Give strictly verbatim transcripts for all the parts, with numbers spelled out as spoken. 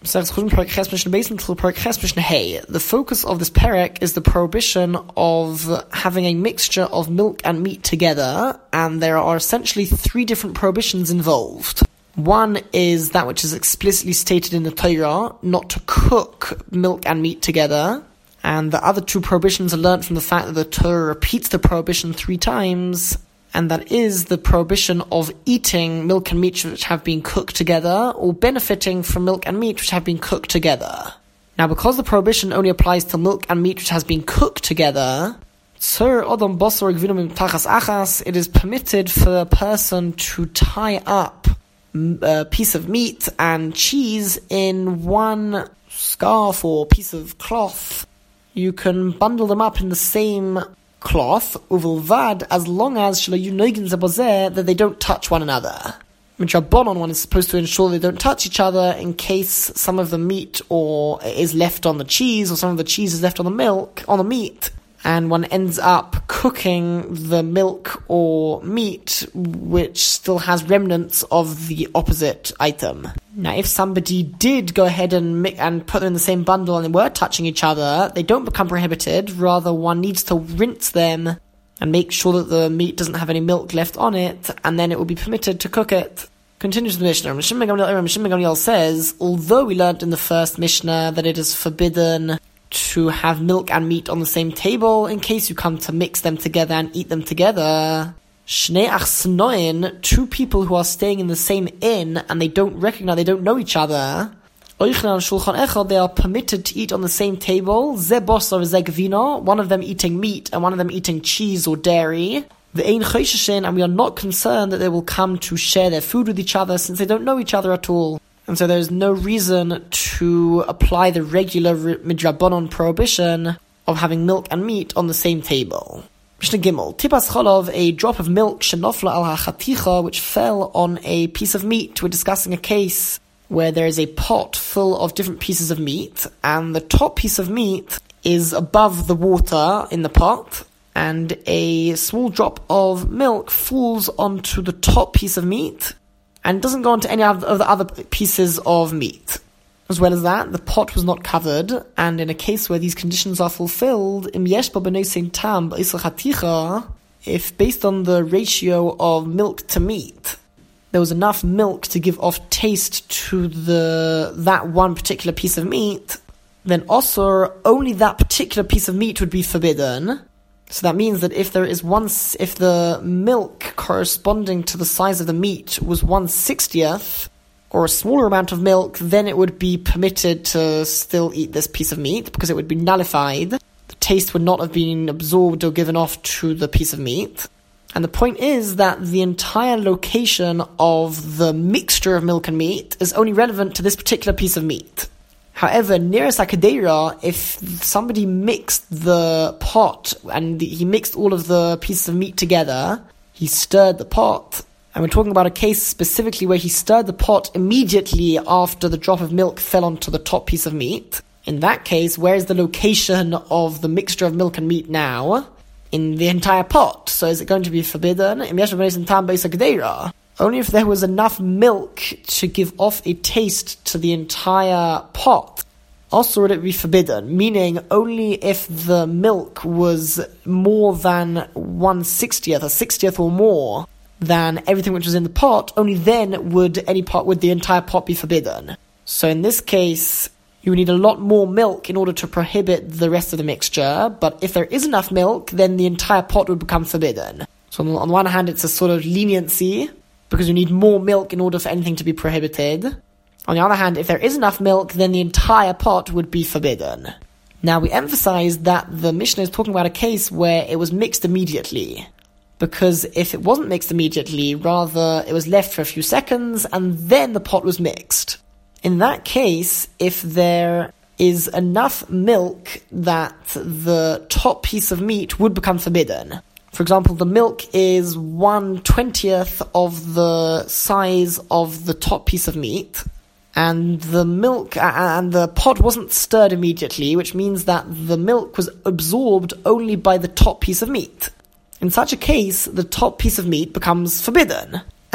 The focus of this perek is the prohibition of having a mixture of milk and meat together, and there are essentially three different prohibitions involved. One is that which is explicitly stated in the Torah, not to cook milk and meat together, and the other two prohibitions are learnt from the fact that the Torah repeats the prohibition three times, and that is the prohibition of eating milk and meat which have been cooked together, or benefiting from milk and meat which have been cooked together. Now, because the prohibition only applies to milk and meat which has been cooked together, it is permitted for a person to tie up a piece of meat and cheese in one scarf or piece of cloth. You can bundle them up in the same cloth, uvilvad, as long as that they don't touch one another. Midrabanan, one is supposed to ensure they don't touch each other in case some of the meat or is left on the cheese, or some of the cheese is left on the milk, on the meat, and one ends up cooking the milk or meat which still has remnants of the opposite item. Now, if somebody did go ahead and mi- and put them in the same bundle and they were touching each other, they don't become prohibited. Rather, one needs to rinse them and make sure that the meat doesn't have any milk left on it, and then it will be permitted to cook it. Continues the Mishnah. Shimon ben Gamliel says, although we learnt in the first Mishnah that it is forbidden to have milk and meat on the same table in case you come to mix them together and eat them together, Shnei achsnoin, two people who are staying in the same inn and they don't recognize, they don't know each other, they are permitted to eat on the same table, ze bosar ze gvino, one of them eating meat and one of them eating cheese or dairy. And we are not concerned that they will come to share their food with each other since they don't know each other at all. And so there's no reason to apply the regular midrabanon prohibition of having milk and meat on the same table. Mishnah Gimel, Tipas Cholov, a drop of milk, shenofla al hachaticha, which fell on a piece of meat. We're discussing a case where there is a pot full of different pieces of meat, and the top piece of meat is above the water in the pot, and a small drop of milk falls onto the top piece of meat, and doesn't go onto any of the other pieces of meat. As well as that, the pot was not covered, and in a case where these conditions are fulfilled, if based on the ratio of milk to meat, there was enough milk to give off taste to the that one particular piece of meat, then also only that particular piece of meat would be forbidden. So that means that if there is one, if the milk corresponding to the size of the meat was one sixtieth, or a smaller amount of milk, then it would be permitted to still eat this piece of meat because it would be nullified. The taste would not have been absorbed or given off to the piece of meat. And the point is that the entire location of the mixture of milk and meat is only relevant to this particular piece of meat. However, nearest Akadera, if somebody mixed the pot and he mixed all of the pieces of meat together, he stirred the pot, and we're talking about a case specifically where he stirred the pot immediately after the drop of milk fell onto the top piece of meat. In that case, where is the location of the mixture of milk and meat now? In the entire pot. So is it going to be forbidden? Only if there was enough milk to give off a taste to the entire pot. Also would it be forbidden, meaning only if the milk was more than one sixtieth, a sixtieth or more than everything which was in the pot, only then would any pot, would the entire pot be forbidden. So in this case, you would need a lot more milk in order to prohibit the rest of the mixture, but if there is enough milk, then the entire pot would become forbidden. So on, on one hand, it's a sort of leniency, because you need more milk in order for anything to be prohibited. On the other hand, if there is enough milk, then the entire pot would be forbidden. Now, we emphasize that the Mishnah is talking about a case where it was mixed immediately. Because if it wasn't mixed immediately, rather it was left for a few seconds, and then the pot was mixed. In that case, if there is enough milk that the top piece of meat would become forbidden. For example, the milk is one twentieth of the size of the top piece of meat, and the milk and the pot wasn't stirred immediately, which means that the milk was absorbed only by the top piece of meat. In such a case, the top piece of meat becomes forbidden,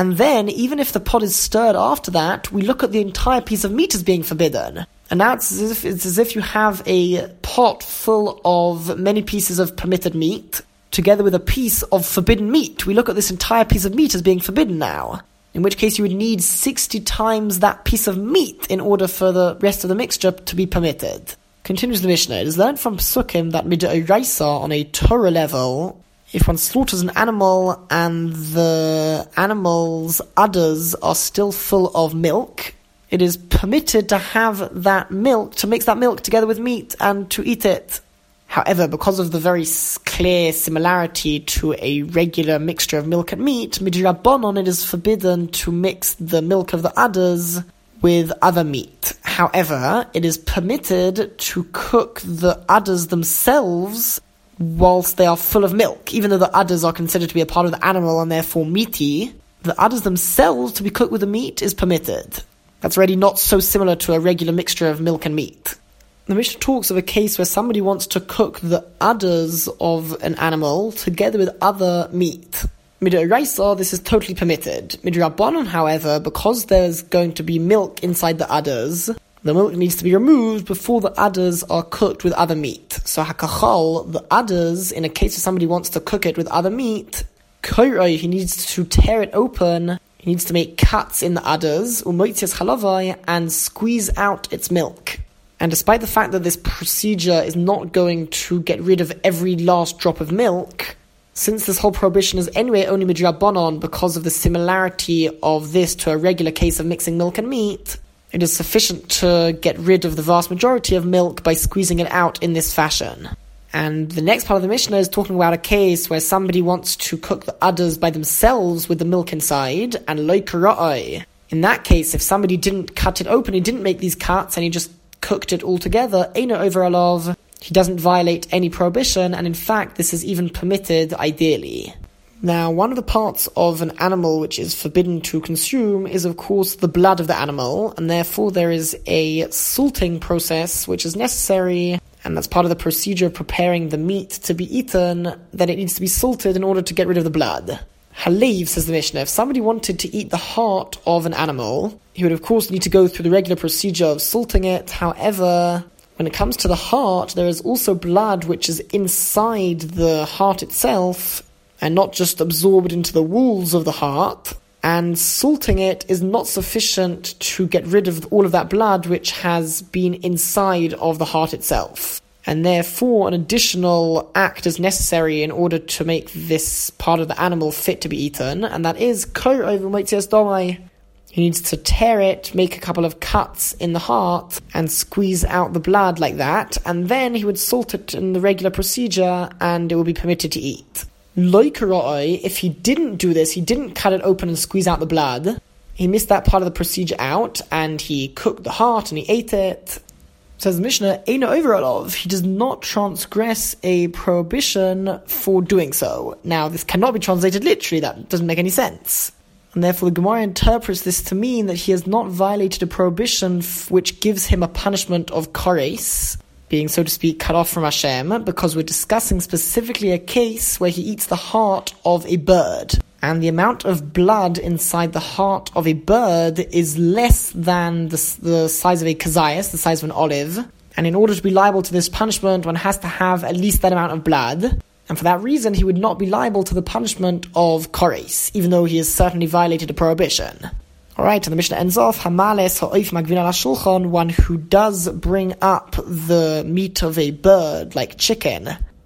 And then, even if the pot is stirred after that, we look at the entire piece of meat as being forbidden. And now it's as if, it's as if you have a pot full of many pieces of permitted meat, together with a piece of forbidden meat. We look at this entire piece of meat as being forbidden now. In which case you would need sixty times that piece of meat in order for the rest of the mixture to be permitted. Continues the Mishnah. It is learned from Psukim that mid'oraisa, on a Torah level, if one slaughters an animal and the animal's udders are still full of milk, it is permitted to have that milk, to mix that milk together with meat and to eat it. However, because of the very clear similarity to a regular mixture of milk and meat, midrabanon, it is forbidden to mix the milk of the udders with other meat. However, it is permitted to cook the udders themselves whilst they are full of milk. Even though the udders are considered to be a part of the animal and therefore meaty, the udders themselves to be cooked with the meat is permitted. That's already not so similar to a regular mixture of milk and meat. The Mishnah talks of a case where somebody wants to cook the udders of an animal together with other meat. Midoraisa, this is totally permitted. Midrabanan, however, because there's going to be milk inside the udders, the milk needs to be removed before the udders are cooked with other meat. So hakachal, the udders, in a case where somebody wants to cook it with other meat, koiroi, he needs to tear it open, he needs to make cuts in the udders, umoitzias halavai, and squeeze out its milk. And despite the fact that this procedure is not going to get rid of every last drop of milk, since this whole prohibition is anyway only midrabanan because of the similarity of this to a regular case of mixing milk and meat, it is sufficient to get rid of the vast majority of milk by squeezing it out in this fashion. And the next part of the Mishnah is talking about a case where somebody wants to cook the udders by themselves with the milk inside, and lo kara'ai. In that case, if somebody didn't cut it open, he didn't make these cuts, and he just cooked it all together, Eino over alov, he doesn't violate any prohibition, and in fact this is even permitted ideally. Now, one of the parts of an animal which is forbidden to consume is of course the blood of the animal, and therefore there is a salting process which is necessary, and that's part of the procedure of preparing the meat to be eaten, that it needs to be salted in order to get rid of the blood. Halev, says the Mishnah, if somebody wanted to eat the heart of an animal, he would of course need to go through the regular procedure of salting it. However, when it comes to the heart, there is also blood which is inside the heart itself, and not just absorbed into the walls of the heart, and salting it is not sufficient to get rid of all of that blood which has been inside of the heart itself. And therefore an additional act is necessary in order to make this part of the animal fit to be eaten, and that is kor over moitzias domai. He needs to tear it, make a couple of cuts in the heart, and squeeze out the blood like that, and then he would salt it in the regular procedure, and it will be permitted to eat. Lo kara'ai, if he didn't do this, he didn't cut it open and squeeze out the blood, he missed that part of the procedure out, and he cooked the heart and he ate it. Says the Mishnah, Eino over alov, he does not transgress a prohibition for doing so. Now, this cannot be translated literally, that doesn't make any sense. And therefore the Gemara interprets this to mean that he has not violated a prohibition f- which gives him a punishment of kores, being, so to speak, cut off from Hashem, because we're discussing specifically a case where he eats the heart of a bird. And the amount of blood inside the heart of a bird is less than the, the size of a kazayas, the size of an olive. And in order to be liable to this punishment, one has to have at least that amount of blood. And for that reason, he would not be liable to the punishment of kores, even though he has certainly violated a prohibition. Alright, and the Mishnah ends off, Hamales ha'oif magvin ala shulchan, one who does bring up the meat of a bird, like chicken,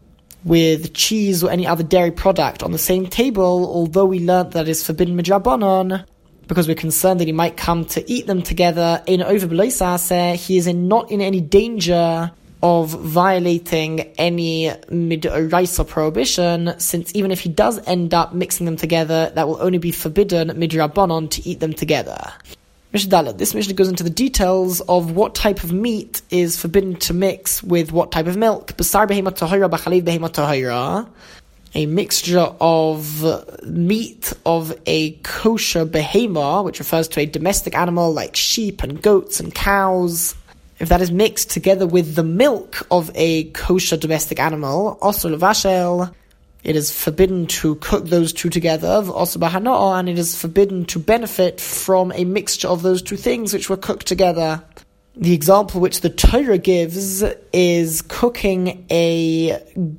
with cheese or any other dairy product on the same table, although we learnt that is forbidden midrabanan, because we're concerned that he might come to eat them together, he is in, not in any danger of violating any midoraisa prohibition, since even if he does end up mixing them together, that will only be forbidden midrabanan to eat them together. Mishnah Dalet. This Mishnah goes into the details of what type of meat is forbidden to mix with what type of milk. Basar behema tahira b'chalev behema tahira. A mixture of meat of a kosher behema, which refers to a domestic animal like sheep and goats and cows. If that is mixed together with the milk of a kosher domestic animal, also levashel, it is forbidden to cook those two together, also bahana'a, and it is forbidden to benefit from a mixture of those two things which were cooked together. The example which the Torah gives is cooking a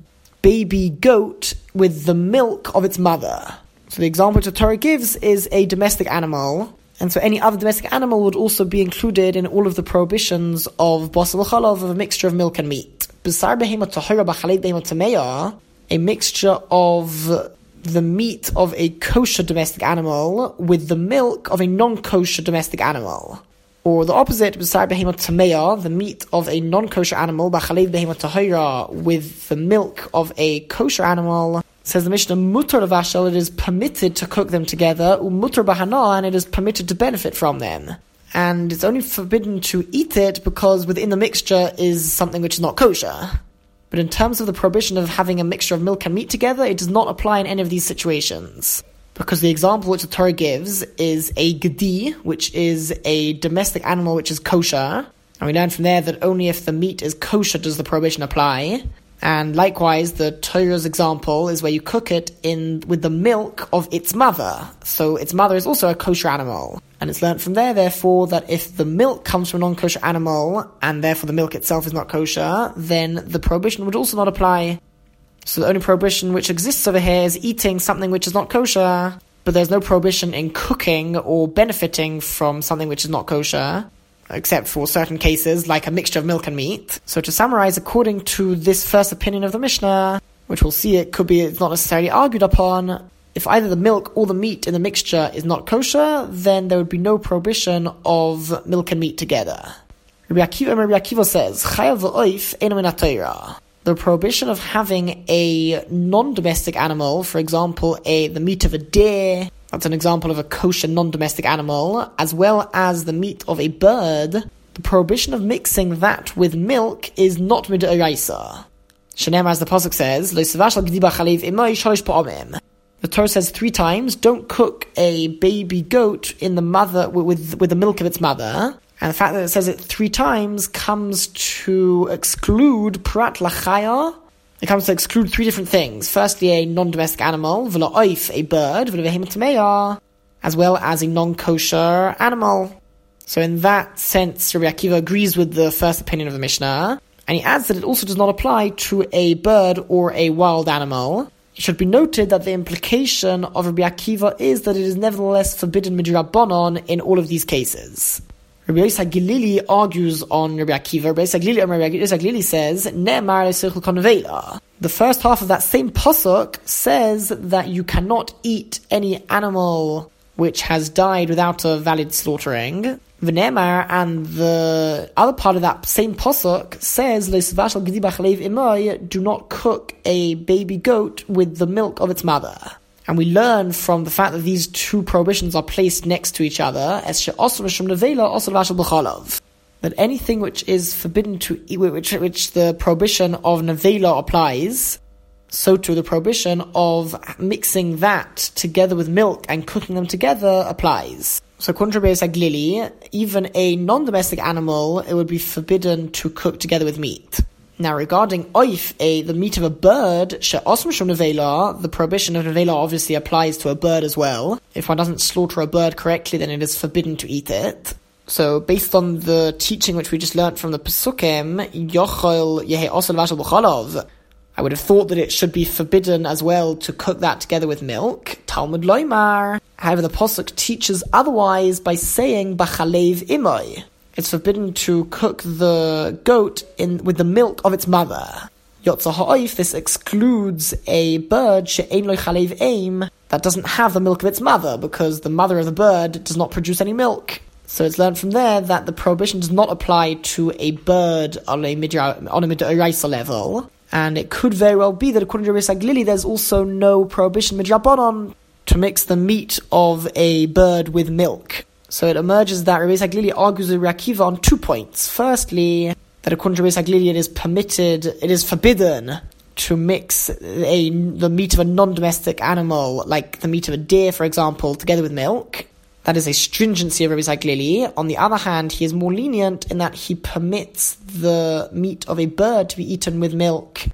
baby goat with the milk of its mother. So the example which the Torah gives is a domestic animal, and so any other domestic animal would also be included in all of the prohibitions of basar v'chalav, of a mixture of milk and meat. B'sar behema tahora b'chalei behema tameya, a mixture of the meat of a kosher domestic animal with the milk of a non-kosher domestic animal. Or the opposite, b'sar behema tameya, the meat of a non-kosher animal, b'chalei behema tahora, with the milk of a kosher animal. Says the Mishnah, mutar levashel, it is permitted to cook them together, umutar bahana, and it is permitted to benefit from them. And it's only forbidden to eat it because within the mixture is something which is not kosher. But in terms of the prohibition of having a mixture of milk and meat together, it does not apply in any of these situations. Because the example which the Torah gives is a gedi, which is a domestic animal which is kosher. And we learn from there that only if the meat is kosher does the prohibition apply. And likewise, the Torah's example is where you cook it in with the milk of its mother. So its mother is also a kosher animal. And it's learnt from there, therefore, that if the milk comes from a non-kosher animal, and therefore the milk itself is not kosher, then the prohibition would also not apply. So the only prohibition which exists over here is eating something which is not kosher, but there's no prohibition in cooking or benefiting from something which is not kosher, except for certain cases, like a mixture of milk and meat. So to summarize, according to this first opinion of the Mishnah, which we'll see it could be, it's not necessarily argued upon, if either the milk or the meat in the mixture is not kosher, then there would be no prohibition of milk and meat together. Rabbi Akiva, Rabbi Akiva says, Chayav v'oif eino min haTorah. The prohibition of having a non-domestic animal, for example, a the meat of a deer, that's an example of a kosher non-domestic animal, as well as the meat of a bird, the prohibition of mixing that with milk is not mid'oraisa. Shenem, as the pasuk says, Lo yisvash al gedi b'chalev imoi shalosh pa'amim. The Torah says three times, don't cook a baby goat in the mother with with the milk of its mother. And the fact that it says it three times comes to exclude prat lachaya. It comes to exclude three different things. Firstly, a non-domestic animal, v'lo oif, a bird, v'lo v'hem tameya, as well as a non-kosher animal. So in that sense, Rabbi Akiva agrees with the first opinion of the Mishnah, and he adds that it also does not apply to a bird or a wild animal. It should be noted that the implication of Rabbi Akiva is that it is nevertheless forbidden midrabanan in all of these cases. Rabbi Yosef Gilili argues on Rabbi Akiva. Rabbi Yosef Gilili says, Ne'emar le'seichel konvela. The first half of that same pasuk says that you cannot eat any animal which has died without a valid slaughtering. V'ne'emar, and the other part of that same pasuk says, Le'svash al gedi b'chalev imoi, do not cook a baby goat with the milk of its mother. And we learn from the fact that these two prohibitions are placed next to each other, as she'osur mishum nevela, osur v'ashal b'chalav, that anything which is forbidden to eat, which, which the prohibition of nevela applies, so too the prohibition of mixing that together with milk and cooking them together applies. So according to Rabbi Yosef Glili, even a non-domestic animal, it would be forbidden to cook together with meat. Now, regarding oif, a the meat of a bird, she'osur mishum nevela, the prohibition of nevela obviously applies to a bird as well. If one doesn't slaughter a bird correctly, then it is forbidden to eat it. So, based on the teaching which we just learnt from the Pesukim, yochel yehe osur v'ashal b'chalav, I would have thought that it should be forbidden as well to cook that together with milk. Talmud loymar. However, the Pasuk teaches otherwise by saying b'chalev imoi. It's forbidden to cook the goat in with the milk of its mother. Yotza ha'oif, this excludes a bird she'ein lo chalev eim, that doesn't have the milk of its mother, because the mother of the bird does not produce any milk. So it's learned from there that the prohibition does not apply to a bird on a midraisa level. And it could very well be that according to Rabbi Yosef Glili, there's also no prohibition midrabanan to mix the meat of a bird with milk. So it emerges that Rabbi Yosef Glili argues with Rabbi Akiva on two points. Firstly, that according to Rabbi Yosef Glili, it is permitted, it is forbidden to mix a the meat of a non-domestic animal, like the meat of a deer, for example, together with milk. That is a stringency of Rabbi Yosef Glili. On the other hand, he is more lenient in that he permits the meat of a bird to be eaten with milk.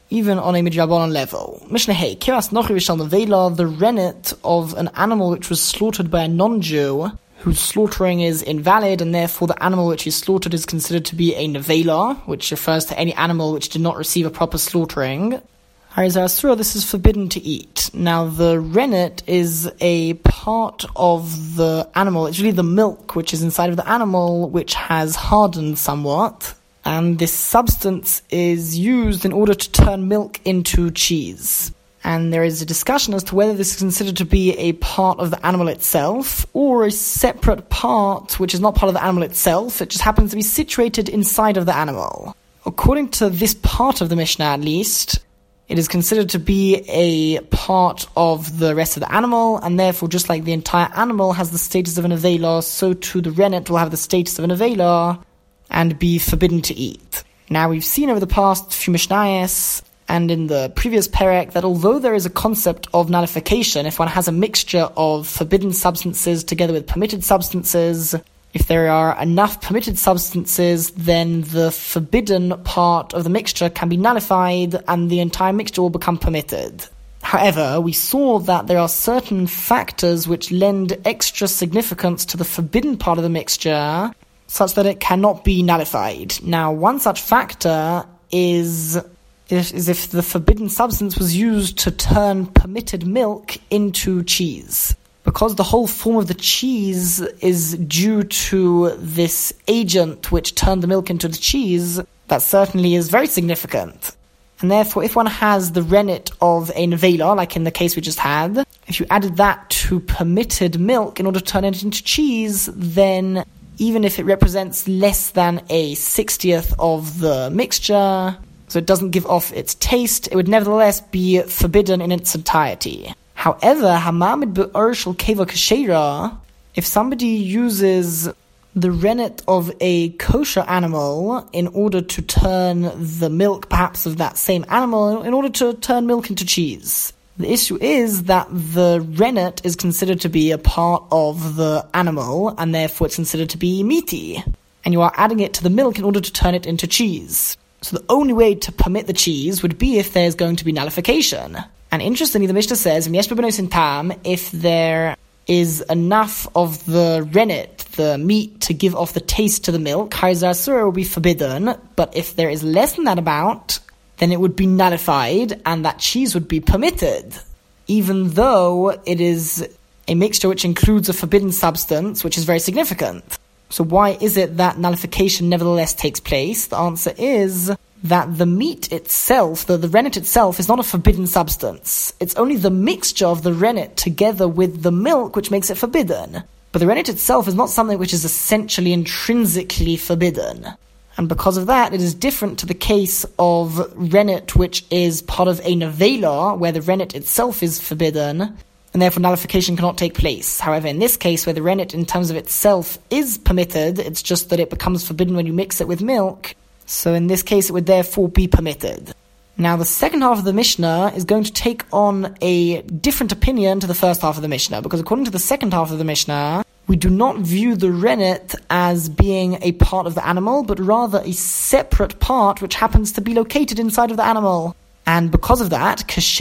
even on a midrabanan level. Mishnah Hey, Kiras Nochi V'Shal Nevela, the rennet of an animal which was slaughtered by a non-Jew, whose slaughtering is invalid, and therefore the animal which is slaughtered is considered to be a nevela, which refers to any animal which did not receive a proper slaughtering. This is forbidden to eat. Now, the rennet is a part of the animal. It's really the milk which is inside of the animal, which has hardened somewhat. And this substance is used in order to turn milk into cheese. And there is a discussion as to whether this is considered to be a part of the animal itself, or a separate part which is not part of the animal itself. It just happens to be situated inside of the animal. According to this part of the Mishnah, at least, it is considered to be a part of the rest of the animal, and therefore, just like the entire animal has the status of an nevela, so too the rennet will have the status of a nevela and be forbidden to eat. Now, we've seen over the past few Mishnayos and in the previous perek that although there is a concept of nullification, if one has a mixture of forbidden substances together with permitted substances, if there are enough permitted substances, then the forbidden part of the mixture can be nullified and the entire mixture will become permitted. However, we saw that there are certain factors which lend extra significance to the forbidden part of the mixture, such that it cannot be nullified. Now, one such factor is if, is if the forbidden substance was used to turn permitted milk into cheese. Because the whole form of the cheese is due to this agent which turned the milk into the cheese, that certainly is very significant. And therefore, if one has the rennet of a nevela, like in the case we just had, if you added that to permitted milk in order to turn it into cheese, then even if it represents less than a sixtieth of the mixture, so it doesn't give off its taste, it would nevertheless be forbidden in its entirety. However, hamamid be'or shel keva kashera, if somebody uses the rennet of a kosher animal in order to turn the milk, perhaps of that same animal, in order to turn milk into cheese, the issue is that the rennet is considered to be a part of the animal, and therefore it's considered to be meaty, and you are adding it to the milk in order to turn it into cheese. So the only way to permit the cheese would be if there's going to be nullification. And interestingly, the Mishnah says, if there is enough of the rennet, the meat, to give off the taste to the milk, Harizar will be forbidden, but if there is less than that amount, then it would be nullified, and that cheese would be permitted, even though it is a mixture which includes a forbidden substance, which is very significant. So why is it that nullification nevertheless takes place? The answer is that the meat itself, the, the rennet itself, is not a forbidden substance. It's only the mixture of the rennet together with the milk which makes it forbidden. But the rennet itself is not something which is essentially intrinsically forbidden. And because of that, it is different to the case of rennet which is part of a nevela, where the rennet itself is forbidden, and therefore nullification cannot take place. However, in this case, where the rennet in terms of itself is permitted, it's just that it becomes forbidden when you mix it with milk, so in this case it would therefore be permitted. Now, the second half of the Mishnah is going to take on a different opinion to the first half of the Mishnah, because according to the second half of the Mishnah, we do not view the rennet as being a part of the animal, but rather a separate part which happens to be located inside of the animal. And because of that,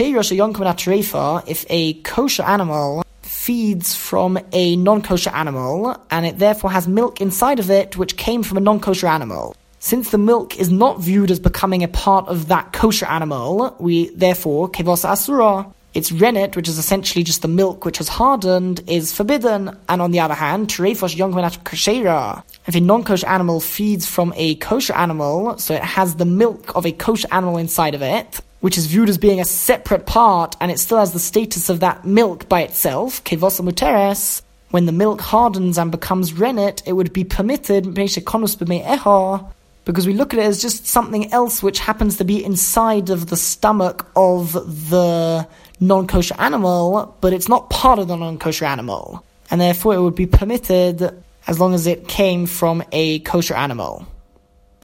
if a kosher animal feeds from a non-kosher animal, and it therefore has milk inside of it which came from a non-kosher animal, since the milk is not viewed as becoming a part of that kosher animal, we therefore, kevosa asura, its rennet, which is essentially just the milk which has hardened, is forbidden. And on the other hand, if a non-kosher animal feeds from a kosher animal, so it has the milk of a kosher animal inside of it, which is viewed as being a separate part, and it still has the status of that milk by itself, kevosa muteres, when the milk hardens and becomes rennet, it would be permitted, because we look at it as just something else which happens to be inside of the stomach of the non-kosher animal, but it's not part of the non-kosher animal. And therefore it would be permitted as long as it came from a kosher animal.